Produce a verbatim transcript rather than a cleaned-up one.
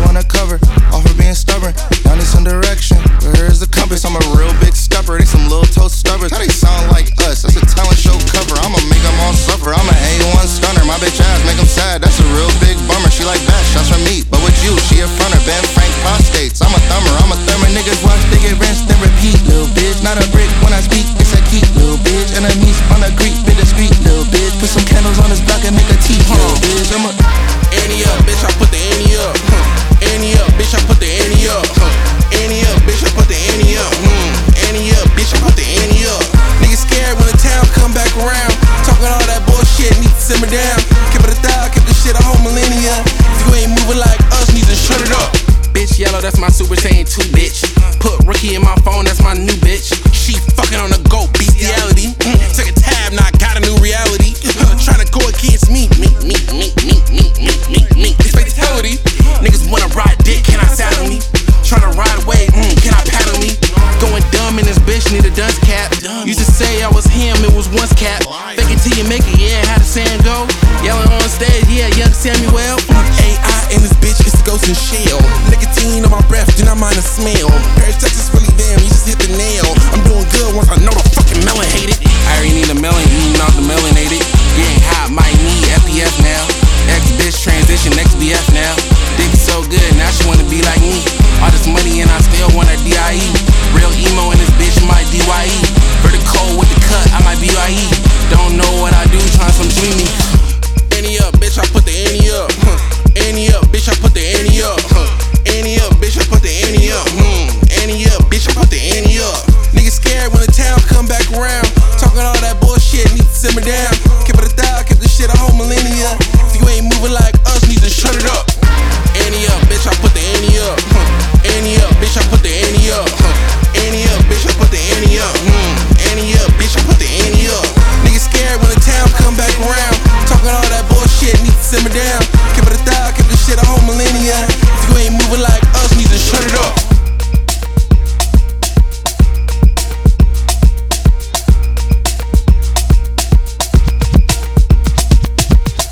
wanna cover. Off her being stubborn, now need some direction. Where's the compass? I'm a real big stepper. They some little toast stubbers. How they sound like us? That's a talent show cover. I'ma make them all suffer. I'm an A one stunner. My bitch ass make them sad. That's a real big bummer. She like that, shots from me. But with you, she a fronter. Ben Frank prostates. I'm a thumber. I'm a thumber. Niggas watch, they get rinsed and repeat. Little bitch, not a brick when I speak. It's a keep, little bitch. Enemies on the creek, bit discreet, little bitch. Put some candles on this block and make a tea, little bitch. I'm a Annie up, bitch, I put the Annie up. Huh. Annie up, bitch, I put the Annie up. Huh. Annie up, bitch, I put the Annie up. Hmm. Annie up, bitch, I put the Annie up. Niggas scared when the town come back around. Talking all that bullshit, need to simmer down. Keep it a thou, keep this shit a whole millennia. If you ain't moving like us, need to shut it up. Bitch yellow, that's my Super Saiyan two, bitch. Put Rookie in my phone, that's my new bitch. She fucking on the goat, bestiality. Mm. Took a tab, now I got a new reality. Tryna go against me, me, me, me, me, me, me, me, me. It's fatality. Niggas wanna ride dick, can I saddle me? Tryna ride away, mm, can I paddle me? Going dumb in this bitch, need a dust cap. Used to say I was him, it was once cap. Fake it till you make it, yeah, how the saying go? Yelling on stage, yeah, young Samuel. A I in this bitch, it's the ghost in shell. Nicotine on my breath, do not mind the smell. Paris, Texas, really damn, you just hit the nail. I'm doing good once I know the fucking melon hate it. I already need a melon, eating out the melanated. Getting hot, might need F P F now. Ex-bitch transition, ex-B F now. Dick so good, now she wanna be like me. All this money and I still want a D I E. Real emo in this bitch, my D Y E. Vertical with the cut, I might B Y E. Don't know what I do, trying some dreamy. Annie up, bitch, I put the Annie up. Huh. Annie up, bitch, I put the Annie up. Huh. Annie up, bitch, I put the Annie up. Hmm. Annie up, bitch, I put the Annie up. Niggas scared when the town come back around. Talking all that bullshit, need to simmer down. Keep it a thou, keep this shit a whole millennia. If you ain't moving like us, need to shut it up. Annie up, bitch, I put the Annie up. Huh. Annie up, bitch, I put the Annie up. Huh. Annie up, bitch, I put the Annie up. Hmm. Annie up, bitch, I put the Annie up. Niggas scared when the town come back around. Talking all that bullshit, need to simmer down.